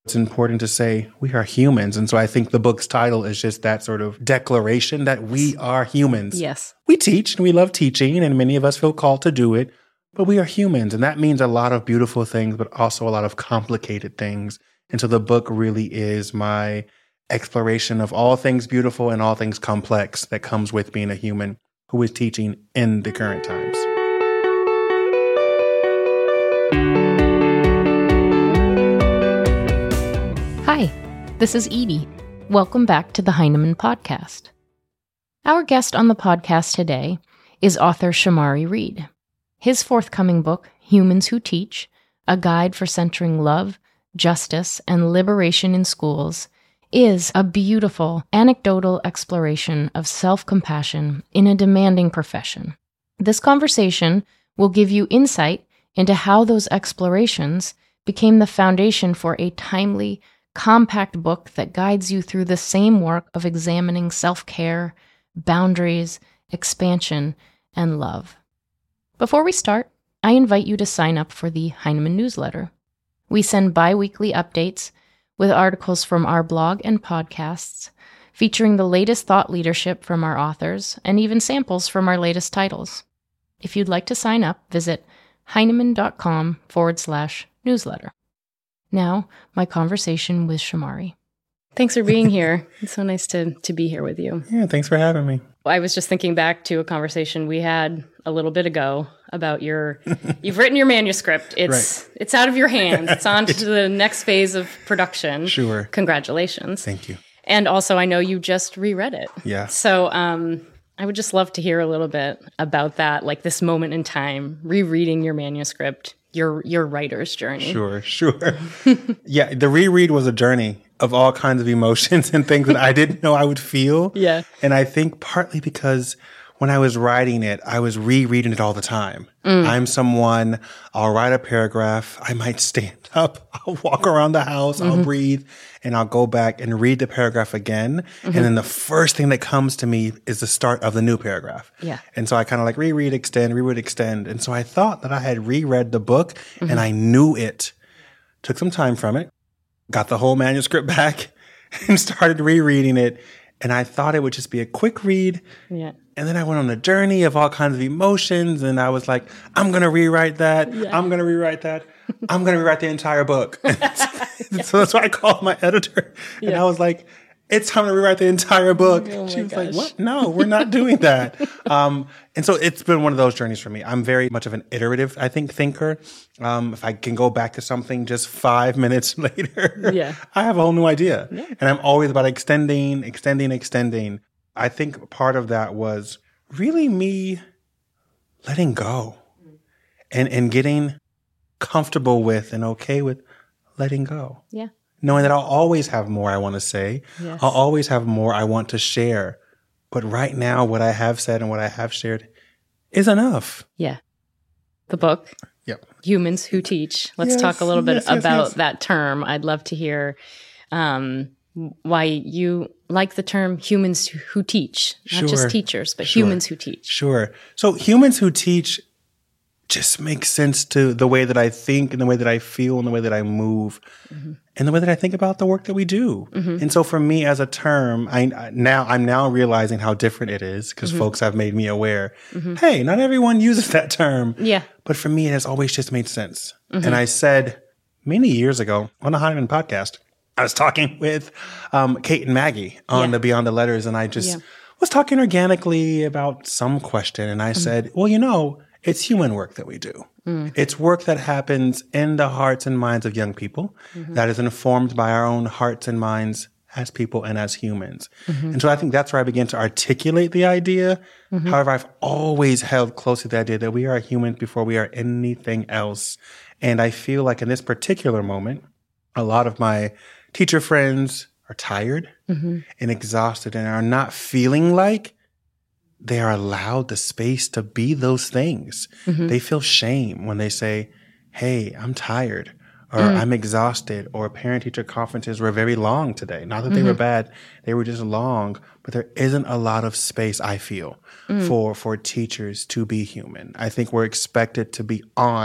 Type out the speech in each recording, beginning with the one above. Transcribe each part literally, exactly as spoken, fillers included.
it's important to say we are humans. And so I think the book's title is just that sort of declaration that we are humans. Yes. We teach and we love teaching, and many of us feel called to do it, but we are humans. And that means a lot of beautiful things, but also a lot of complicated things. And so the book really is my exploration of all things beautiful and all things complex that comes with being a human who is teaching in the current times. Hi, this is Edie. Welcome back to the Heinemann Podcast. Our guest on the podcast today is author Shamari Reed. His forthcoming book, Humans Who Teach, A Guide for Centering Love, Justice, and Liberation in Schools, is a beautiful anecdotal exploration of self-compassion in a demanding profession. This conversation will give you insight into how those explorations became the foundation for a timely, compact book that guides you through the same work of examining self-care, boundaries, expansion, and love. Before we start, I invite you to sign up for the Heinemann newsletter. We send bi-weekly updates with articles from our blog and podcasts, featuring the latest thought leadership from our authors, and even samples from our latest titles. If you'd like to sign up, visit heinemann.com forward slash newsletter. Now, my conversation with Shamari. Thanks for being here. It's so nice to, to be here with you. Yeah, thanks for having me. I was just thinking back to a conversation we had a little bit ago about your, you've written your manuscript. It's right. It's out of your hands. It's on to the next phase of production. Sure. Congratulations. Thank you. And also, I know you just reread it. Yeah. So um, I would just love to hear a little bit about that, like this moment in time, rereading your manuscript, your your writer's journey. Sure, sure. Yeah, the reread was a journey of all kinds of emotions and things that I didn't know I would feel. Yeah. And I think partly because when I was writing it, I was rereading it all the time. Mm. I'm someone, I'll write a paragraph, I might stand up, I'll walk around the house, mm-hmm. I'll breathe, and I'll go back and read the paragraph again. Mm-hmm. And then the first thing that comes to me is the start of the new paragraph. Yeah. And so I kind of like reread, extend, reread, extend. And so I thought that I had reread the book mm-hmm. and I knew it. Took some time from it, got the whole manuscript back and started rereading it. And I thought it would just be a quick read. Yeah. And then I went on a journey of all kinds of emotions. And I was like, I'm going to rewrite that. Yeah. I'm going to rewrite that. I'm going to rewrite the entire book. Yeah. So that's why I called my editor. And yeah. I was like, it's time to rewrite the entire book. Oh she was gosh. like, what? No, we're not doing that. um, and so it's been one of those journeys for me. I'm very much of an iterative, I think, thinker. Um, if I can go back to something just five minutes later, yeah. I have a whole new idea. Yeah. And I'm always about extending, extending, extending. I think part of that was really me letting go and, and getting comfortable with and okay with letting go. Yeah. Knowing that I'll always have more I want to say. Yes. I'll always have more I want to share. But right now, what I have said and what I have shared is enough. Yeah. The book, yep. Humans Who Teach. Let's yes, talk a little bit yes, yes, about yes. that term. I'd love to hear um, why you like the term humans who teach. Not Sure. just teachers, but Sure. humans who teach. Sure. So humans who teach just makes sense to the way that I think and the way that I feel and the way that I move mm-hmm. and the way that I think about the work that we do. Mm-hmm. And so for me as a term, I now I'm now realizing how different it is because mm-hmm. folks have made me aware, mm-hmm. hey, not everyone uses that term. Yeah. But for me, it has always just made sense. Mm-hmm. And I said many years ago on the Heinemann podcast, I was talking with um, Kate and Maggie on yeah. the Beyond the Letters, and I just yeah. was talking organically about some question. And I mm-hmm. said, well, you know, it's human work that we do. Mm. It's work that happens in the hearts and minds of young people mm-hmm. that is informed by our own hearts and minds as people and as humans. Mm-hmm. And so I think that's where I began to articulate the idea. Mm-hmm. However, I've always held close to the idea that we are humans before we are anything else. And I feel like in this particular moment, a lot of my teacher friends are tired mm-hmm. and exhausted and are not feeling like they are allowed the space to be those things. Mm-hmm. They feel shame when they say, hey, I'm tired, or mm. I'm exhausted, or parent-teacher conferences were very long today. Not that mm-hmm. they were bad, they were just long, but there isn't a lot of space, I feel, mm. for, for teachers to be human. I think we're expected to be on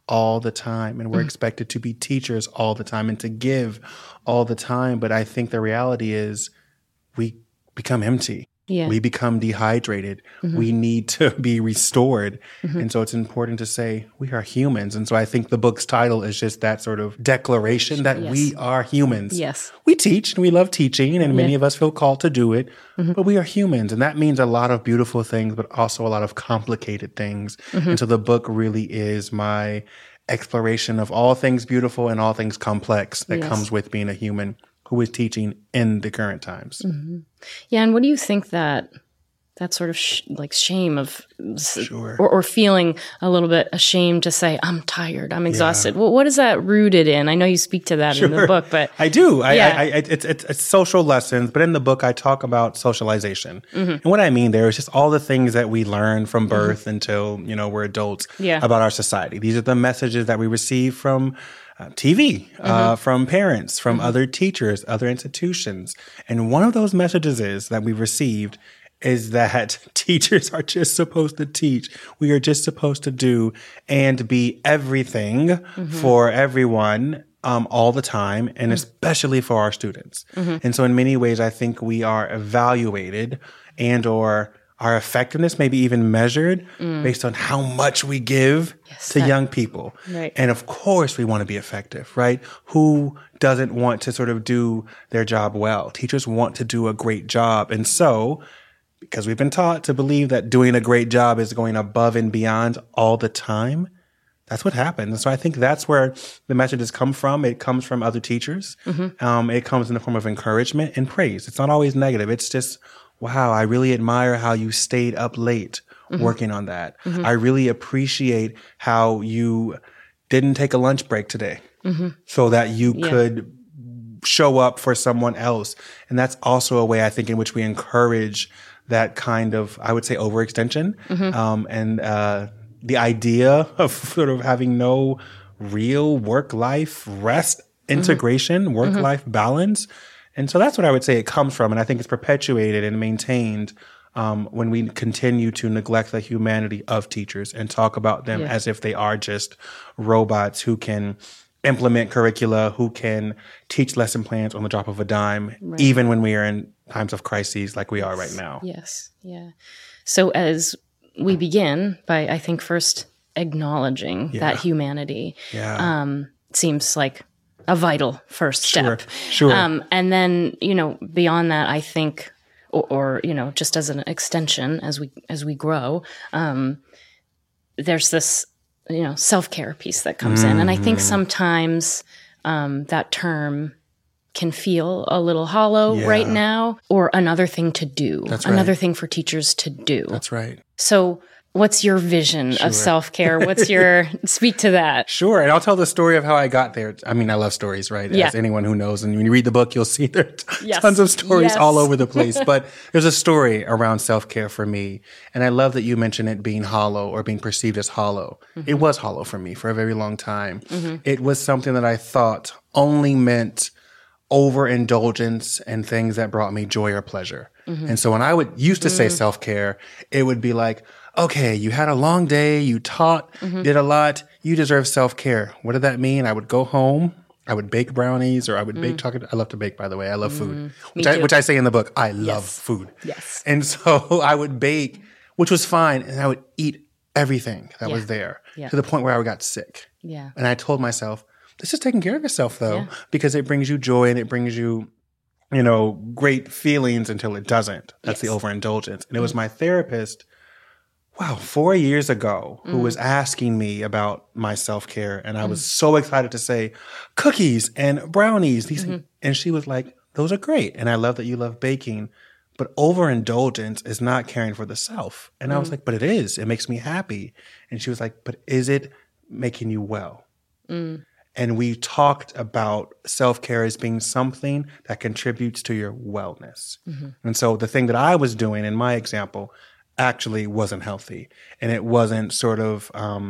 all the time, and we're mm-hmm. expected to be teachers all the time and to give all the time. But I think the reality is we become empty. Yeah. We become dehydrated. Mm-hmm. We need to be restored. Mm-hmm. And so it's important to say we are humans. And so I think the book's title is just that sort of declaration that yes. we are humans. Yes. We teach and we love teaching, and many yeah. of us feel called to do it, mm-hmm. but we are humans. And that means a lot of beautiful things, but also a lot of complicated things. Mm-hmm. And so the book really is my exploration of all things beautiful and all things complex that yes. comes with being a human who is teaching in the current times. Mm-hmm. Yeah, and what do you think that that sort of sh- like shame of, sure. or, or feeling a little bit ashamed to say, I'm tired, I'm exhausted. Yeah. Well, what is that rooted in? I know you speak to that sure. in the book, but I do. I, yeah. I, I, it's, it's, it's social lessons, but in the book I talk about socialization, mm-hmm. and what I mean there is just all the things that we learn from birth mm-hmm. until you know we're adults yeah. about our society. These are the messages that we receive from Uh, T V, mm-hmm. uh, from parents, from mm-hmm. other teachers, other institutions. And one of those messages is that we've received is that teachers are just supposed to teach. We are just supposed to do and be everything mm-hmm. for everyone um, all the time, and mm-hmm. especially for our students. Mm-hmm. And so in many ways, I think we are evaluated and or our effectiveness maybe even measured mm. based on how much we give yes, to that, young people. Right. And of course we want to be effective, right? Who doesn't want to sort of do their job well? Teachers want to do a great job. And so, because we've been taught to believe that doing a great job is going above and beyond all the time, that's what happens. And so I think that's where the messages come from. It comes from other teachers. Mm-hmm. Um, it comes in the form of encouragement and praise. It's not always negative. It's just, wow, I really admire how you stayed up late mm-hmm. working on that. Mm-hmm. I really appreciate how you didn't take a lunch break today mm-hmm. so that you yeah. could show up for someone else. And that's also a way I think in which we encourage that kind of, I would say, overextension. Mm-hmm. Um, and uh, the idea of sort of having no real work-life rest, integration, mm-hmm. work-life mm-hmm. balance. And so that's what I would say it comes from. And I think it's perpetuated and maintained um, when we continue to neglect the humanity of teachers and talk about them yeah. as if they are just robots who can implement curricula, who can teach lesson plans on the drop of a dime, right. even when we are in times of crises like we yes. are right now. Yes. Yeah. So as we begin by, I think, first acknowledging yeah. that humanity yeah. um, seems like a vital first step. Sure, sure. Um, and then, you know, beyond that, I think, or, or, you know, just as an extension, as we, as we grow, um, there's this, you know, self-care piece that comes mm-hmm. in. And I think sometimes, um, that term can feel a little hollow yeah. right now, or another thing to do, That's another right. thing for teachers to do. That's right. So what's your vision sure. of self-care? What's your, speak to that. Sure. And I'll tell the story of how I got there. I mean, I love stories, right? Yeah. As anyone who knows. And when you read the book, you'll see there's yes. tons of stories yes. all over the place. But there's a story around self-care for me. And I love that you mentioned it being hollow or being perceived as hollow. Mm-hmm. It was hollow for me for a very long time. Mm-hmm. It was something that I thought only meant overindulgence and things that brought me joy or pleasure. Mm-hmm. And so when I would used to say mm-hmm. self-care, it would be like, okay, you had a long day, you taught, mm-hmm. did a lot, you deserve self-care. What did that mean? I would go home, I would bake brownies, or I would mm. bake chocolate. I love to bake, by the way. I love mm. food, which I, which I say in the book. I love yes. food. Yes. And so I would bake, which was fine, and I would eat everything that yeah. was there yeah. to the point where I got sick. Yeah. And I told myself, this is taking care of yourself, though, yeah. because it brings you joy and it brings you, you know, great feelings until it doesn't. That's yes. the overindulgence. And it was my therapist, wow, four years ago, who mm. was asking me about my self-care. And I mm. was so excited to say, cookies and brownies. These mm-hmm. And she was like, those are great. And I love that you love baking. But overindulgence is not caring for the self. And mm. I was like, but it is. It makes me happy. And she was like, but is it making you well? Mm. And we talked about self-care as being something that contributes to your wellness. Mm-hmm. And so the thing that I was doing in my example actually wasn't healthy. And it wasn't sort of um,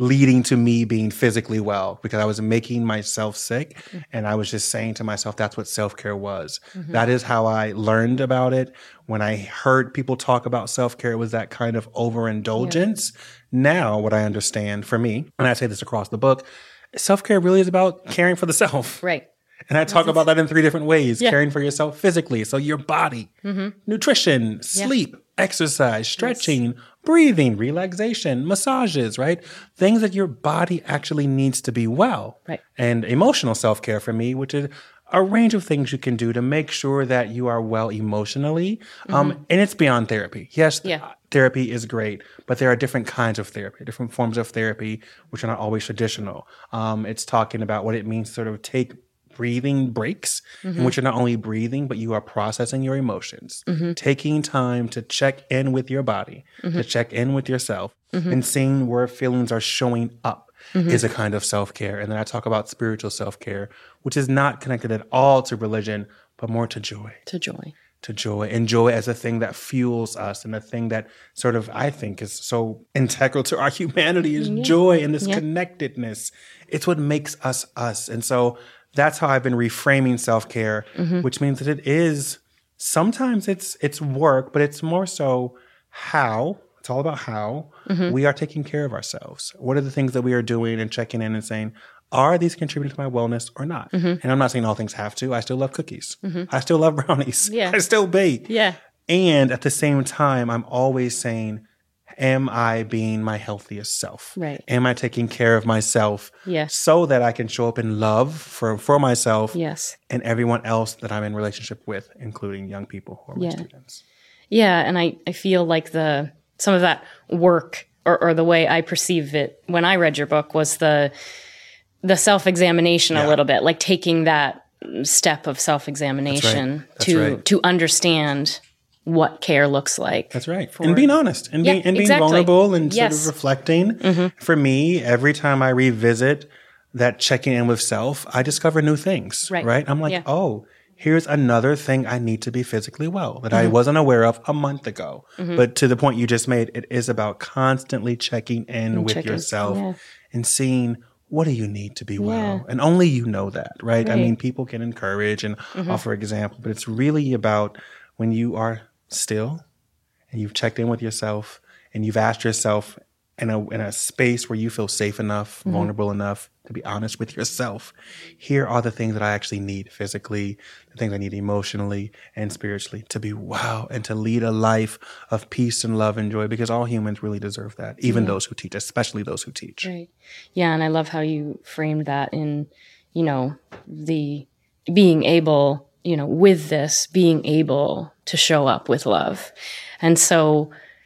leading to me being physically well because I was making myself sick. Mm-hmm. And I was just saying to myself, that's what self-care was. Mm-hmm. That is how I learned about it. When I heard people talk about self-care, it was that kind of overindulgence. Yeah. Now, what I understand for me, and I say this across the book, self-care really is about caring for the self. Right. And I talk about that in three different ways. Yeah. Caring for yourself physically, so your body, mm-hmm. nutrition, sleep, yeah. exercise, stretching, yes. breathing, relaxation, massages, right? Things that your body actually needs to be well. Right. And emotional self-care for me, which is a range of things you can do to make sure that you are well emotionally. Mm-hmm. Um, and it's beyond therapy. Yes, yeah. th- therapy is great, but there are different kinds of therapy, different forms of therapy, which are not always traditional. Um, it's talking about what it means to sort of take breathing breaks mm-hmm. in which you're not only breathing, but you are processing your emotions, mm-hmm. taking time to check in with your body, mm-hmm. to check in with yourself, mm-hmm. and seeing where feelings are showing up mm-hmm. is a kind of self-care. And then I talk about spiritual self-care, which is not connected at all to religion, but more to joy. To joy. To joy. And joy as a thing that fuels us and a thing that sort of, I think, is so integral to our humanity is yeah. joy and this yeah. connectedness. It's what makes us us. And so that's how I've been reframing self-care, mm-hmm. which means that it is, sometimes it's it's work, but it's more so how, it's all about how mm-hmm. we are taking care of ourselves. What are the things that we are doing and checking in and saying, are these contributing to my wellness or not? Mm-hmm. And I'm not saying all things have to. I still love cookies. Mm-hmm. I still love brownies. Yeah. I still bake. Yeah. And at the same time, I'm always saying, am I being my healthiest self? Right. Am I taking care of myself yes. so that I can show up in love for, for myself yes. and everyone else that I'm in relationship with, including young people who are my yeah. students? Yeah, and I, I feel like the some of that work or, or the way I perceive it when I read your book was the the self-examination yeah. a little bit, like taking that step of self-examination That's right. That's to right. to understand what care looks like. That's right. For, and being honest and, yeah, being, and being exactly. vulnerable and yes. sort of reflecting. Mm-hmm. For me, every time I revisit that checking in with self, I discover new things, right? right? I'm like, yeah. oh, here's another thing I need to be physically well that mm-hmm. I wasn't aware of a month ago. Mm-hmm. But to the point you just made, it is about constantly checking in and with checking. yourself yeah. and seeing what do you need to be well? Yeah. And only you know that, right? right? I mean, people can encourage and mm-hmm. offer example, but it's really about when you are still and you've checked in with yourself and you've asked yourself in a in a space where you feel safe enough, mm-hmm. vulnerable enough to be honest with yourself. Here are the things that I actually need physically, the things I need emotionally and spiritually to be well and to lead a life of peace and love and joy, because all humans really deserve that, even yeah. those who teach, especially those who teach. Right. Yeah, and I love how you framed that in, you know, the being able, you know, with this, being able to show up with love. And so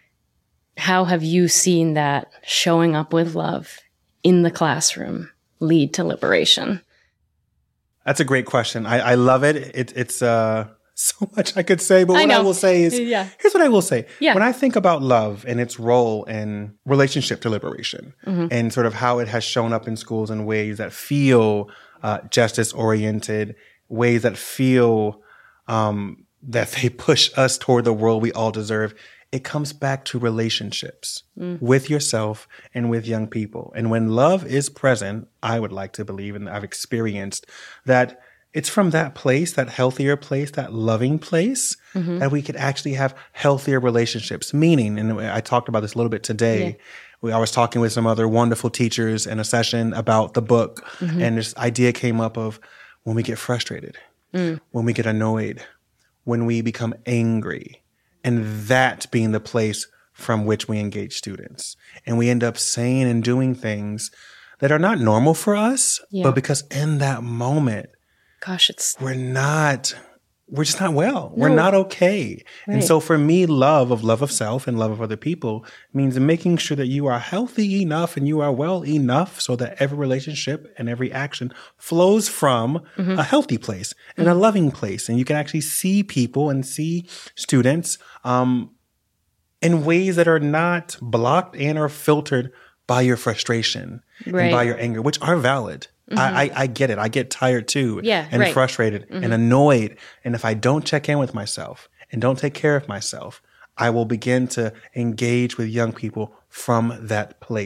how have you seen that showing up with love in the classroom lead to liberation? That's a great question. I, I love it. it it's uh, so much I could say, but what I, I will say is, yeah. here's what I will say. Yeah. When I think about love and its role in relationship to liberation mm-hmm. and sort of how it has shown up in schools in ways that feel uh, justice-oriented, ways that feel um, that they push us toward the world we all deserve, it comes back to relationships mm. with yourself and with young people. And when love is present, I would like to believe, and I've experienced, that it's from that place, that healthier place, that loving place, mm-hmm. that we could actually have healthier relationships. Meaning, and I talked about this a little bit today, yeah. we, I was talking with some other wonderful teachers in a session about the book, mm-hmm. and this idea came up of when we get frustrated, mm. when we get annoyed, when we become angry, and that being the place from which we engage students. And we end up saying and doing things that are not normal for us, yeah. but because in that moment, gosh, it's we're not, we're just not well. No. We're not okay. Right. And so for me, love of love of self and love of other people means making sure that you are healthy enough and you are well enough so that every relationship and every action flows from mm-hmm. a healthy place and mm-hmm. a loving place. And you can actually see people and see students um, in ways that are not blocked and or filtered by your frustration right. and by your anger, which are valid. Mm-hmm. I, I, I get it. I get tired too yeah, and right. frustrated mm-hmm. and annoyed. And if I don't check in with myself and don't take care of myself, I will begin to engage with young people from that place.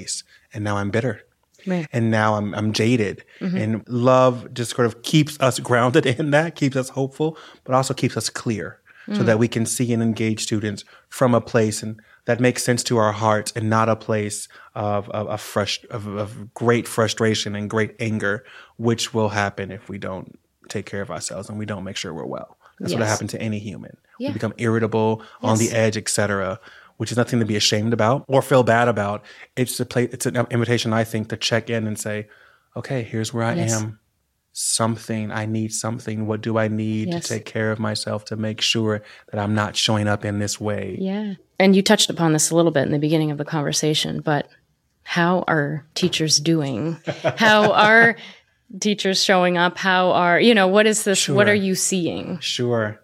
and now I'm bitter. Right. And now I'm I'm jaded. Mm-hmm. And love just sort of keeps us grounded in that, keeps us hopeful, but also keeps us clear mm. so that we can see and engage students from a place and that makes sense to our hearts and not a place of of, of, frust- of of great frustration and great anger, which will happen if we don't take care of ourselves and we don't make sure we're well. That's yes. what happened to any human. Yeah. We become irritable, yes. on the edge, et cetera, which is nothing to be ashamed about or feel bad about. It's a play, it's an invitation, I think, to check in and say, okay, here's where I yes. am. Something, I need something. What do I need yes. to take care of myself to make sure that I'm not showing up in this way? Yeah. And you touched upon this a little bit in the beginning of the conversation, but how are teachers doing? How are teachers showing up? How are, you know, what is this? Sure. What are you seeing? Sure.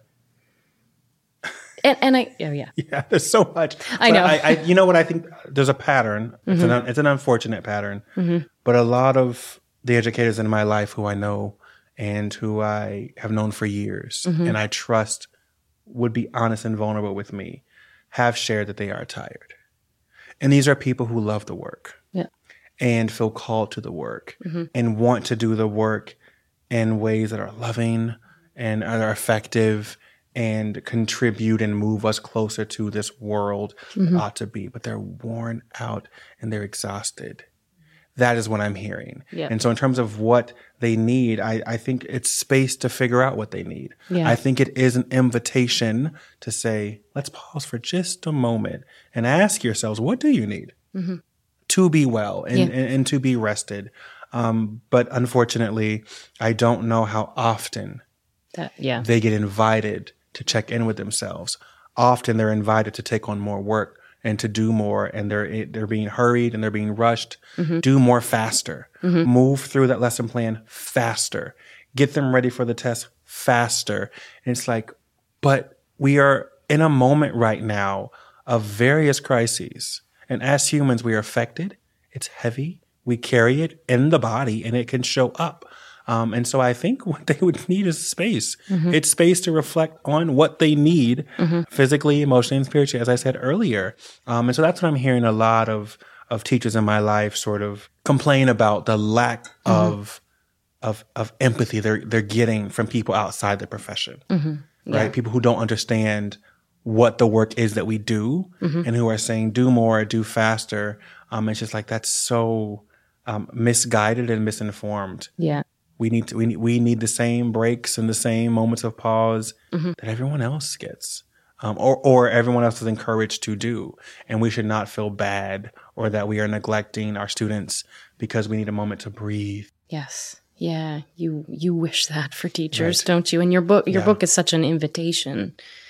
And, and I, oh yeah. Yeah, there's so much. I know. I, I, you know what? I think there's a pattern. Mm-hmm. It's, an, it's an unfortunate pattern. Mm-hmm. But a lot of the educators in my life who I know and who I have known for years mm-hmm. and I trust would be honest and vulnerable with me have shared that they are tired. And these are people who love the work yeah. and feel called to the work mm-hmm. and want to do the work in ways that are loving and are effective and contribute and move us closer to this world mm-hmm. that ought to be. But they're worn out and they're exhausted. That is what I'm hearing. Yeah. And so in terms of what they need, I, I think it's space to figure out what they need. Yeah. I think it is an invitation to say, let's pause for just a moment and ask yourselves, what do you need mm-hmm. to be well and, yeah. and, and to be rested? Um, but unfortunately, I don't know how often that, yeah. they get invited to check in with themselves. Often they're invited to take on more work and to do more, and they're they're being hurried and they're being rushed. Mm-hmm. Do more faster. Mm-hmm. Move through that lesson plan faster. Get them ready for the test faster. And it's like, but we are in a moment right now of various crises. And as humans, we are affected. It's heavy. We carry it in the body, and it can show up. Um, and so I think what they would need is space. Mm-hmm. It's space to reflect on what they need mm-hmm. physically, emotionally, and spiritually, as I said earlier. Um, and so that's what I'm hearing a lot of of teachers in my life sort of complain about, the lack mm-hmm. of of of empathy they're they're getting from people outside the profession, mm-hmm. right? Yeah. People who don't understand what the work is that we do mm-hmm. and who are saying, do more, do faster. Um, it's just like, that's so um, misguided and misinformed. Yeah. We need to, we need, we need the same breaks and the same moments of pause mm-hmm. that everyone else gets, um, or, or everyone else is encouraged to do. And we should not feel bad or that we are neglecting our students because we need a moment to breathe. Yes. Yeah. You, you wish that for teachers, right. don't you? And your book, your yeah. book is such an invitation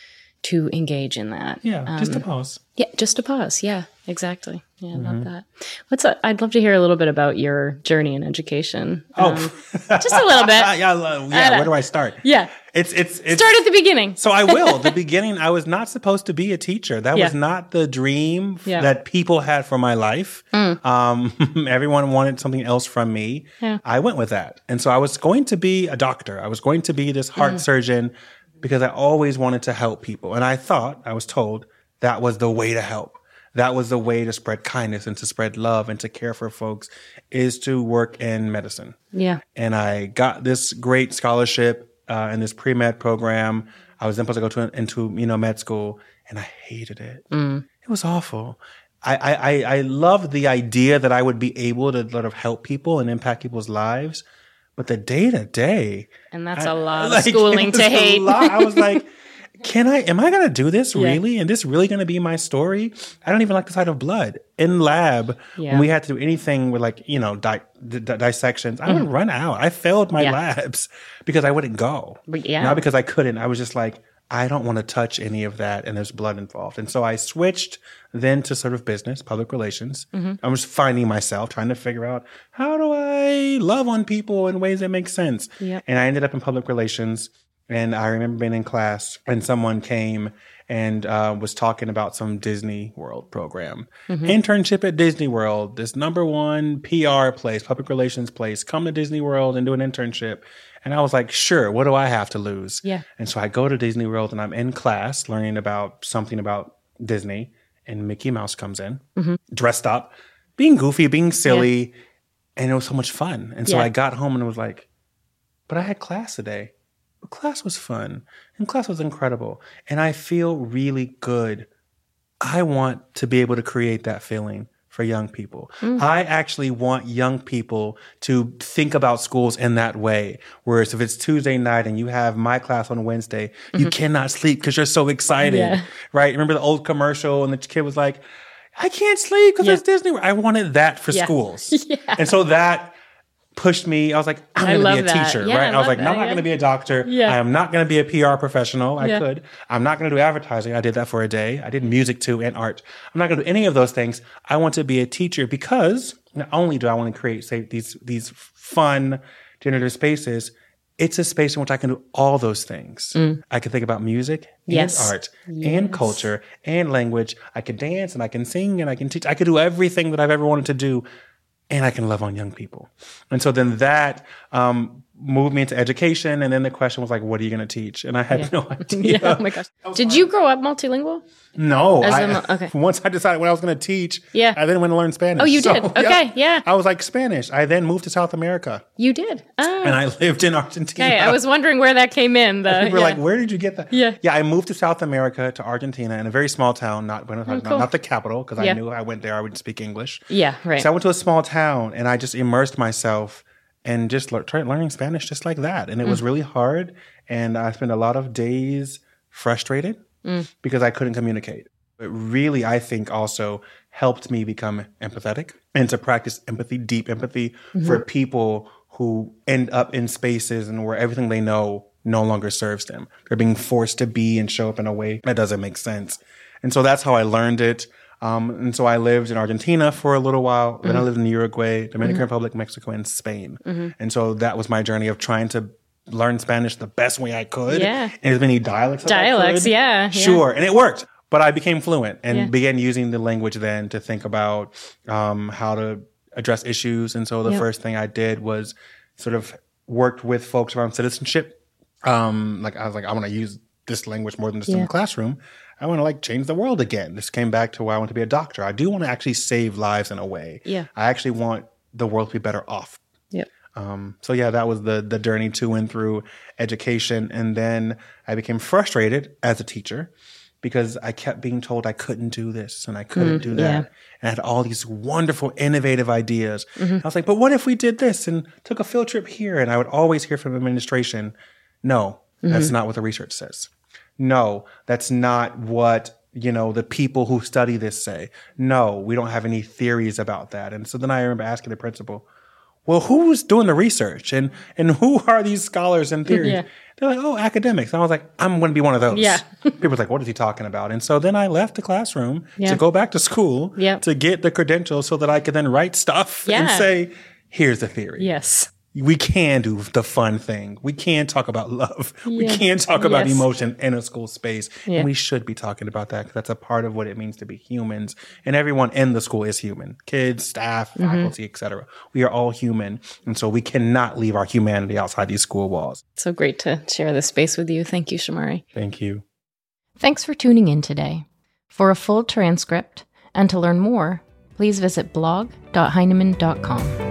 to engage in that. Yeah. Um, just a pause. Yeah. Just a pause. Yeah, exactly. Yeah, I mm-hmm. love that. What's a, I'd love to hear a little bit about your journey in education. Oh, um, just a little bit. yeah, yeah. Where do I start? Yeah, it's it's, it's start at the beginning. So I will. The beginning, I was not supposed to be a teacher. That yeah. was not the dream yeah. that people had for my life. Mm. Um, everyone wanted something else from me. Yeah. I went with that, and so I was going to be a doctor. I was going to be this heart mm. surgeon because I always wanted to help people, and I thought, I was told, that was the way to help. That was the way to spread kindness and to spread love and to care for folks, is to work in medicine. Yeah. And I got this great scholarship uh, in this pre-med program. I was then supposed to go to into you know med school, and I hated it. Mm. It was awful. I, I I loved the idea that I would be able to sort of help people and impact people's lives, but the day to day, and that's I, a lot like, of schooling to hate. I was like, can I, am I going to do this really? Yeah. And this really going to be my story? I don't even like the sight of blood. In lab, yeah. when we had to do anything with like, you know, di- di- dissections, I mm. would run out. I failed my yeah. labs because I wouldn't go. But yeah. Not because I couldn't. I was just like, I don't want to touch any of that, and there's blood involved. And so I switched then to sort of business, public relations. Mm-hmm. I was finding myself, trying to figure out, how do I love on people in ways that make sense? Yep. And I ended up in public relations. And I remember being in class and someone came and uh, was talking about some Disney World program. Mm-hmm. Internship at Disney World, this number one P R place, public relations place, come to Disney World and do an internship. And I was like, sure, what do I have to lose? Yeah. And so I go to Disney World and I'm in class learning about something about Disney, and Mickey Mouse comes in, mm-hmm. dressed up, being goofy, being silly, yeah. and it was so much fun. And so yeah. I got home and was like, but I had class today. But class was fun, and class was incredible. And I feel really good. I want to be able to create that feeling for young people. Mm. I actually want young people to think about schools in that way. Whereas if it's Tuesday night and you have my class on Wednesday, mm-hmm. you cannot sleep because you're so excited, yeah. right? Remember the old commercial and the kid was like, I can't sleep because yeah. it's Disney World. I wanted that for yeah. schools. yeah. And so that pushed me. I was like, I'm going to be a that. teacher, yeah, right? I, I was like, that, no, I'm yeah. not going to be a doctor. Yeah. I am not going to be a P R professional. I yeah. could. I'm not going to do advertising. I did that for a day. I did music too and art. I'm not going to do any of those things. I want to be a teacher because not only do I want to create, say, these, these fun, generative spaces, it's a space in which I can do all those things. Mm. I can think about music yes. and art yes. and culture and language. I can dance and I can sing and I can teach. I could do everything that I've ever wanted to do. And I can love on young people. And so then that um, moved me into education. And then the question was like, what are you going to teach? And I had yeah. no idea. yeah, oh my gosh. Did you grow up multilingual? No. As I, a, okay. Once I decided what I was going to teach, yeah. I then went to learn Spanish. Oh, you so, did? Okay, yeah. yeah. I was like, Spanish. I then moved to South America. You did? Oh. And I lived in Argentina. Okay, I was wondering where that came in. The, People were yeah. like, where did you get that? Yeah. Yeah, I moved to South America, to Argentina, in a very small town, not Buenos Aires, oh, cool. not, not the capital, because yeah. I knew I went there, I would speak English. Yeah, right. So I went to a small town, and I just immersed myself and just le- tried learning Spanish just like that. And it mm. was really hard, and I spent a lot of days frustrated mm. because I couldn't communicate. It really, I think, also helped me become empathetic and to practice empathy, deep empathy mm-hmm. for people who end up in spaces and where everything they know no longer serves them. They're being forced to be and show up in a way that doesn't make sense. And so that's how I learned it. Um, and so I lived in Argentina for a little while. Mm-hmm. Then I lived in Uruguay, Dominican mm-hmm. Republic, Mexico, and Spain. Mm-hmm. And so that was my journey of trying to learn Spanish the best way I could. Yeah. And as many dialects as Dialects, I could. yeah. Sure. Yeah. And it worked. But I became fluent and yeah. began using the language then to think about um, how to address issues. And so the yep. first thing I did was sort of worked with folks around citizenship. Um, like I was like, I want to use this language more than just yeah. in the classroom. I want to like change the world again. This came back to why I want to be a doctor. I do want to actually save lives in a way. Yeah. I actually want the world to be better off. Yep. Um, so yeah, that was the the journey to and through education. And then I became frustrated as a teacher because I kept being told I couldn't do this and I couldn't mm, do that. Yeah. And I had all these wonderful, innovative ideas. Mm-hmm. I was like, but what if we did this and took a field trip here? And I would always hear from administration, no, mm-hmm. that's not what the research says. No, that's not what, you know, the people who study this say. No, we don't have any theories about that. And so then I remember asking the principal, well, who's doing the research and, and who are these scholars and theories? Yeah. They're like, oh, academics. And I was like, I'm going to be one of those. Yeah. People were like, what is he talking about? And so then I left the classroom yeah. to go back to school yep. to get the credentials so that I could then write stuff yeah. and say, here's the theory. Yes. We can do the fun thing. We can talk about love. Yeah. We can talk about yes. emotion in a school space. Yeah. And we should be talking about that because that's a part of what it means to be humans. And everyone in the school is human. Kids, staff, mm-hmm. faculty, et cetera. We are all human. And so we cannot leave our humanity outside these school walls. So great to share this space with you. Thank you, Shamari. Thank you. Thanks for tuning in today. For a full transcript and to learn more, please visit blog dot heinemann dot com.